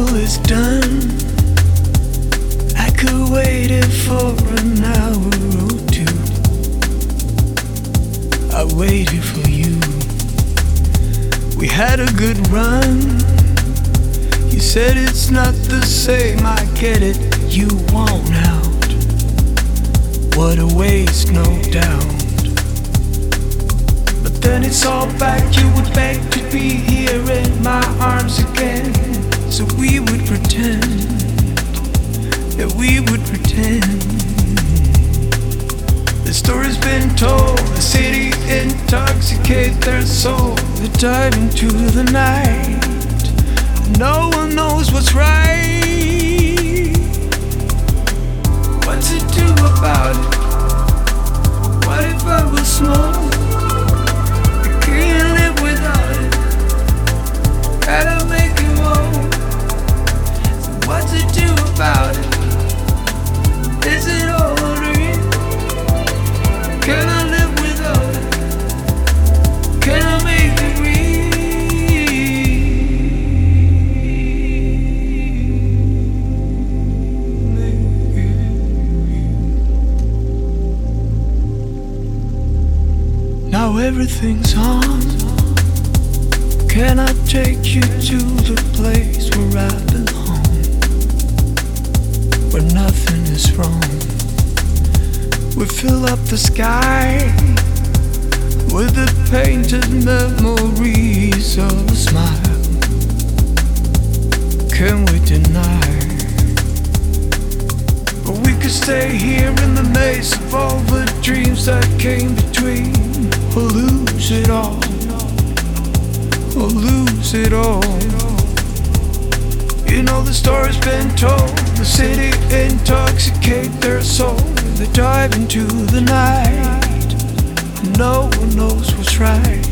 trouble is done. I could wait it for an hour or two. I waited for you. We had a good run. You said it's not the same, I get it. You want out. What a waste, no doubt. But then it's all back. You would beg to be here in my arms again. So we would pretend, yeah, we would pretend. The story's been told, the city intoxicate their soul. They dive into the night. No one knows what's right. What to do about it? What if I was small? I can't live without it. Gotta make it more. So what to do about it? Is it all a dream? Can I live without it? Can I make it real? Now everything's on. Can I take you to the place where I belong? Where nothing is wrong. We fill up the sky with the painted memories of a smile. Can we deny? But we could stay here in the maze of all the dreams that came between. Or lose it all, or lose it all. You know the story's been told. The city intoxicate their soul. They dive into the night. No one knows what's right.